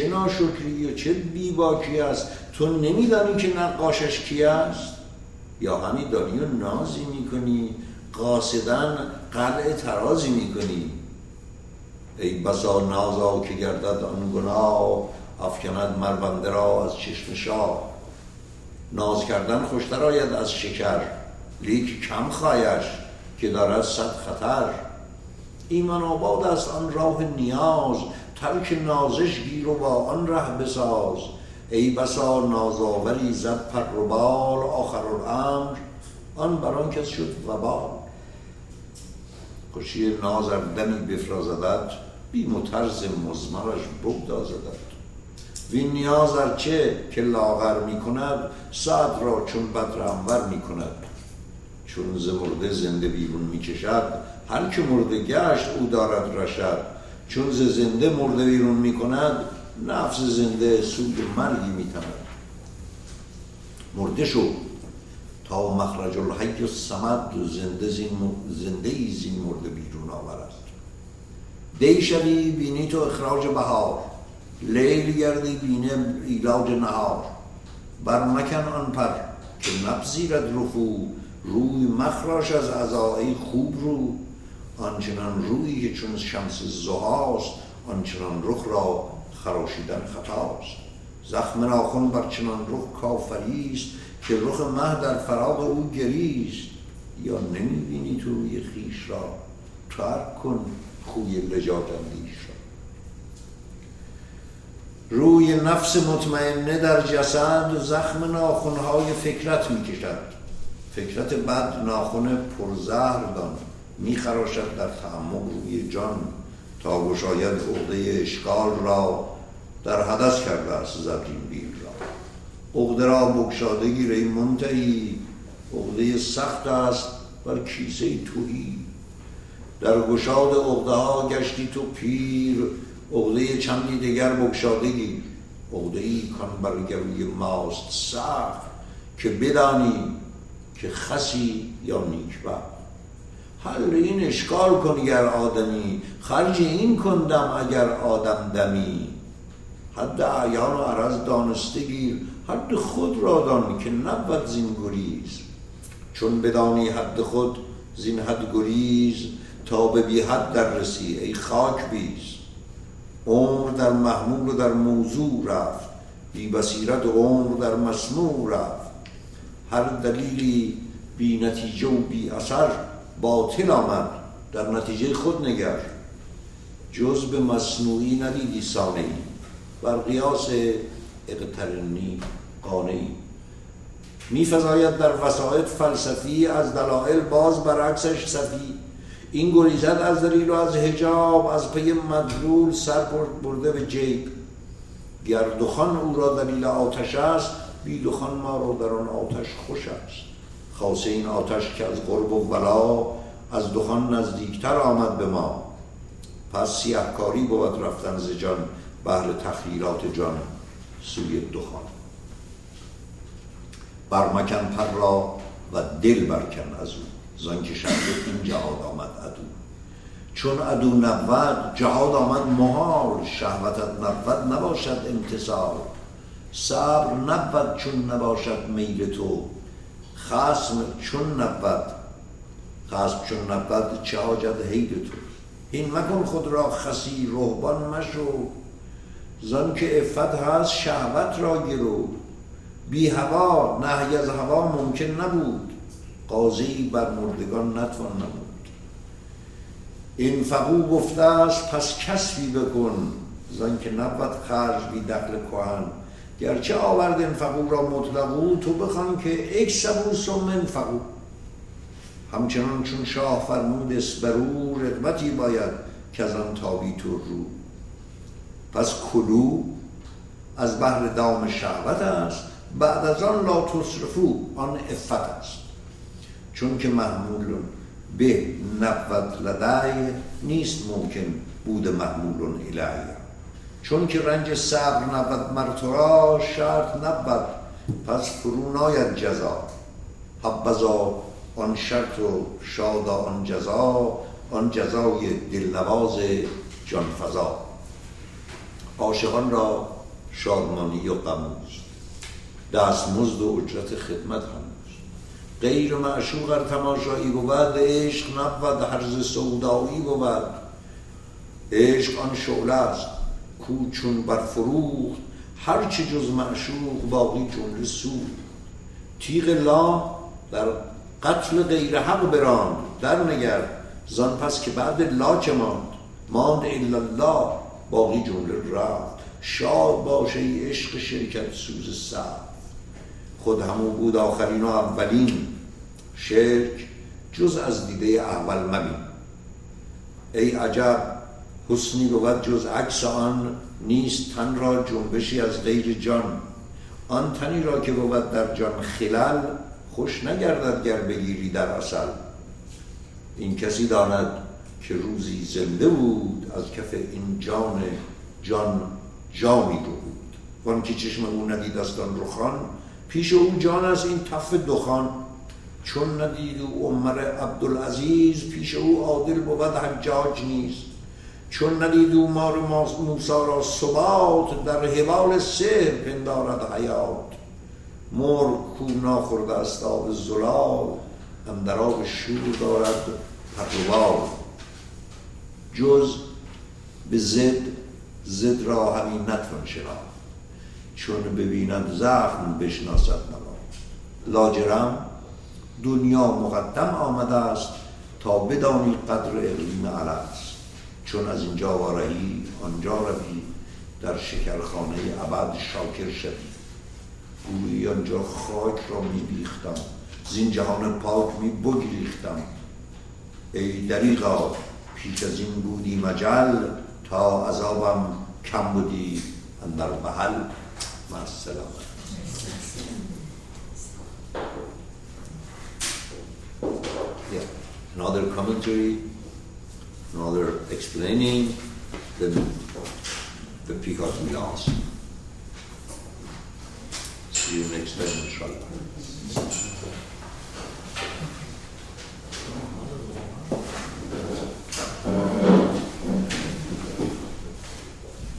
چه ناشکری و چه بیباکی است، تو نمیدانی که نقاشش کی است؟ یا همین داری و نازی میکنی، قاصدن قلع ترازی میکنی. ای بسا نازا که گردد آن گناه، افکند مربنده را از چشم شاه. ناز کردن خوشتر آید از شکر، لیک کم خایش که دارد صد خطر. ایمان آباد است آن راه نیاز، ترک نازش گیر و با آن ره بساز. ای بسا نازاوری زد پر و بال، آخرالامر آن بران کس شد وبال. خوشی ناز ار دمی بفرازدت، بیم و طرز مزمرش بگدازدت. وین نیاز ارچه که لاغر می کند، سعد را چون بدر انور می کند. چون ز مرده زنده بیرون می کشد، هر که مرده گشت او دارد رشد. چون ز زنده مرده بیرون می کند، نفس زنده سوی مرگی می تند. مرده شو تا مخرج الحی الصمد، زنده ای زین مرده بیرون آورد. دی شوی بینی تو اخراج بهار، لیل گردی بینی ایلاج نهار. برمکن آن پر که نپذیرد رفو، روی مخراش از عزای خوب رو. آنچنان رویی که چون شمس ضحاست، آنچنان رخ را خراشیدن خطاست. زخم ناخن بر چنان رخ کافریست، که رخ مه در فراق او گریست. یا نمیبینی تو روی خیش را، ترک کن خوی لجاج اندیش را. روی نفس مطمئنه در جسد، زخم ناخنهای فکرت میکشد. فکرت بد ناخن پرزهر دان، میخراشد در تعمق روی جان. تا گشاید عقده اشکال را، در حدث کرده است زبرین بیل را. عقده را بگشاده گیر ای منتهی، عقده سخت است بر کیسه تهی. در گشاد عقده ها گشتی تو پیر، عقده چندی دگر بگشاده گیر. عقده ای کان بر گروی ماست سخت، که بدانی که خسی یا نیکبخت. حل این اشکال کن گر آدمی، خرج این کن دم اگر آدم دمی. حد اعیان و عرض دانسته گیر، حد خود را دان که نبود زین گریز. چون بدانی حد خود زین حد گریز، تا به بی حد در رسی ای خاک بیز. عمر در محمول و در موضوع رفت، بی بصیرت عمر در مسموع رفت. هر دلیلی بی نتیجه و بی اثر، باطل آمد در نتیجه خود نگر. جز به مصنوعی ندیدی صانعی، بر قیاس اقترنی قانعی. میفزاید در وسایط فلسفی، از دلائل باز برعکسش صفی. این گریزد از دلیل و از حجاب، از پی مدلول سر برده به جیب. گر دخان او را دلیل آتش است، بی دخان ما را در آن آتش خوش است. خاصه این آتش که از قرب و ولا، از دخان نزدیکتر آمد به ما. پس سیهکاری بود رفتن ز جان، بهر تخییرات جان سوی دخان. برمکن پر را و دل برکن از او، زان که شهر این جهاد آمد عدو. چون عدو نبود جهاد آمد محال، شهوتت نبود نباشد امتثال. صبر نبود چون نباشد میل تو، خصم چون نبود چه حاجت حیل تو. این مکن خود را خسی رهبان مشو، زان که عفت هست شهوت را گرو. بی هوا نهی از هوا ممکن نبود، قاضی بر مردگان نتوان نبود. این فقو گفته است پس کسبی بکن، زان که نبود خرج بی دخل کهن. گرچه آورد انفقو را مطلقو، تو بخوان که اکسبو ثم انفقو. همچنان چون شاه فرمود اسبرو، رغبتی باید که از آن تابی تو رو. پس کلو از بهر دام شهوت است، بعد از آن لا تصرفو آن عفت است. چون که محمول به نبود لدی، نیست ممکن بود محمول الی. چون که رنج صبر نبود مر تو را، شرط نبود پس فرو ناید جزا. حبذا آن شرط و شادا آن جزا، آن جزای دلنواز جانفزا. عاشقان را شادمانی و غموز، دستمزد و اجرت خدمت هنوز. غیر معشوق ار تماشایی بود، عشق نبود هرز سودایی بود. عشق آن شعله است کو چون برفروخت، هرچه جز معشوق باقی جمله سود. تیغ لا در قتل غیر حق براند، در نگر زان پس که بعد لا چه ماند الا الله، باقی جمله رفت. شاد باشه ای عشق شرکت سوز صف، خود همون بود آخرین و اولین. شرک جز از دیده اول مبین، ای عجب حسنی بود جز عکس آن. نیست تن را جنبشی از غیر جان، آن تنی را که بود در جان خلل، خوش نگردد گر بگیری در عسل. این کسی داند که روزی زنده بود، از کف این جان جامی بود. وان که چشم او ندید از آن رخان، پیش او جان از این تف دخان. چون ندید او عمر عبدالعزیز، پیش او عادل بود حجاج نیز. چون ندید او مار موسی را ثبات، در حبال سحر پندارد حیات. مرغ کو ناخورده است آب زلال، اندر آب شور دارد پروال. جز به زد را همین نتوان شناخت، چون ببیند زخم بشناسد نوا. لاجرم دنیا مقدم آمده است، تا بدانی قدر اقلیم الست. چون از اینجا وارهی آنجا روی، در شکرخانه ابد شاکر شوی. گویی آنجا خاک را می بیختم، زین جهان پاک می بگریختم. ای دریغا پیش از این بودی مجل، تا عذابم کم بودی اندر محل. مع السلامه. Yeah. Another commentary, another explaining the Peacock Vilas. See you next time, inshallah.